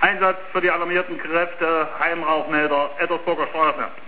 Einsatz für die alarmierten Kräfte, Heimrauchmelder, Ettersburger Straße.